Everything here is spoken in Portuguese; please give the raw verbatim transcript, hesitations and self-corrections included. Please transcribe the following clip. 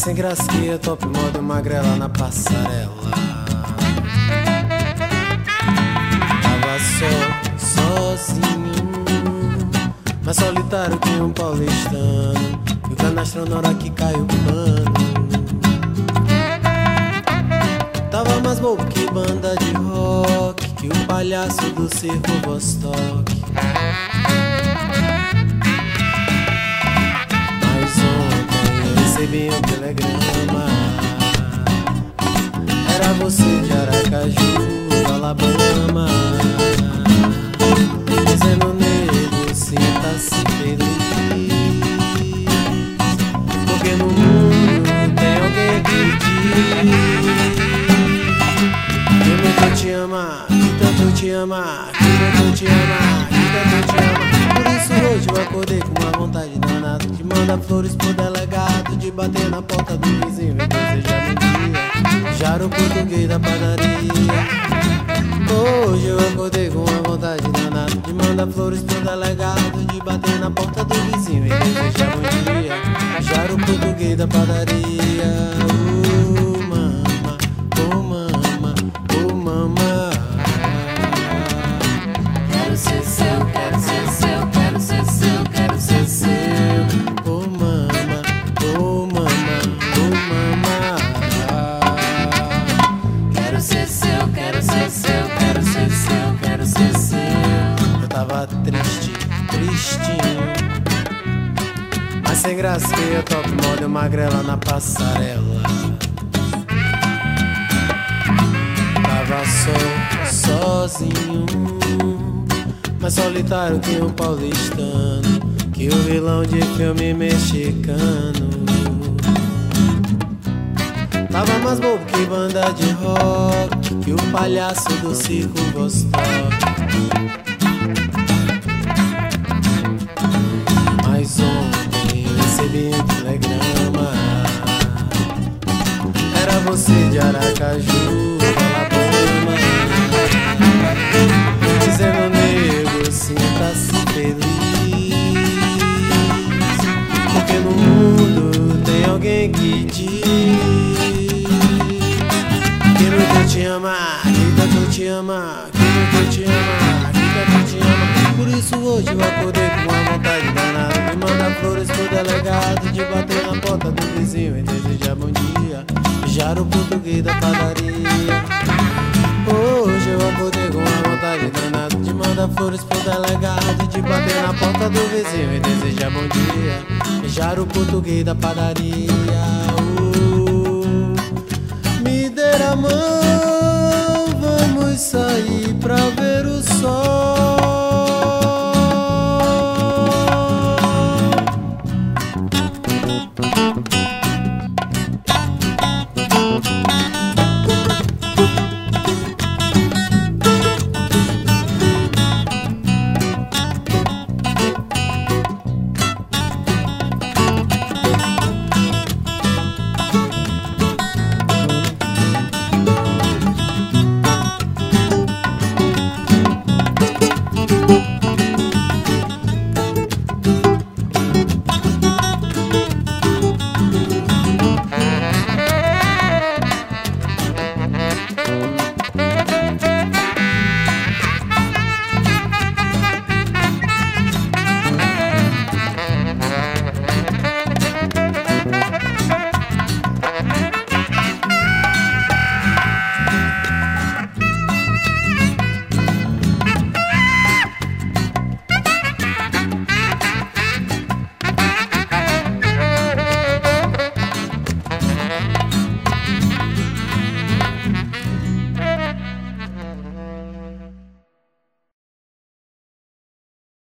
sem graça que é top moda, magrela na passarela. Tava só, sozinho, mais solitário que um paulistano, e o canastrão na hora que cai o pano. Tava mais bobo que banda de rock, que o palhaço do circo Vostok. Mas ontem eu recebi um telegrama, era você de Aracaju, Alabama, dizendo: nego, sinta-se feliz, porque no mundo tem alguém que diz que tanto te ama, que tanto te ama, que tanto te ama, que tanto te ama. Por isso hoje eu acordei com uma vontade danada de mandar flores pro delegado, de bater na porta do vizinho e desejar bom dia, já o português da padaria. Hoje eu acordei com uma vontade danada de mandar flores pro delegado, de bater na porta do vizinho e desejar bom dia, já o português da padaria. Uh, mama, oh mama, oh mama. Quero ser seu, quero ser seu, quero ser seu, quero ser seu. Oh mama, oh mama, oh mama. Quero ser seu, quero ser seu, quero ser seu, quero ser seu. Eu tava triste, tristinho, mas sem graça que eu topo moda, eu magrela na passarela. Tava só, sozinho, mais solitário que um paulistano, que o vilão de filme mexicano. Tava mais bobo que banda de rock, que o palhaço do circo Vostok. Mas ontem eu recebi um telegrama, era você de Aracaju, Alabama, dizendo: nego, sinta-se feliz, porque no mundo tem alguém que diz que muito te ama, que tanto te ama, que muito te ama, que tanto te ama. Por isso hoje eu acordei com uma vontade danada de mandar flores pro delegado, de bater na porta do vizinho e desejar bom dia, já o português da padaria. Hoje eu acordei com uma vontade danada de mandar flores pro delegado, de bater na porta do vizinho e desejar bom dia, já o português da padaria. Uh, me dê a mão,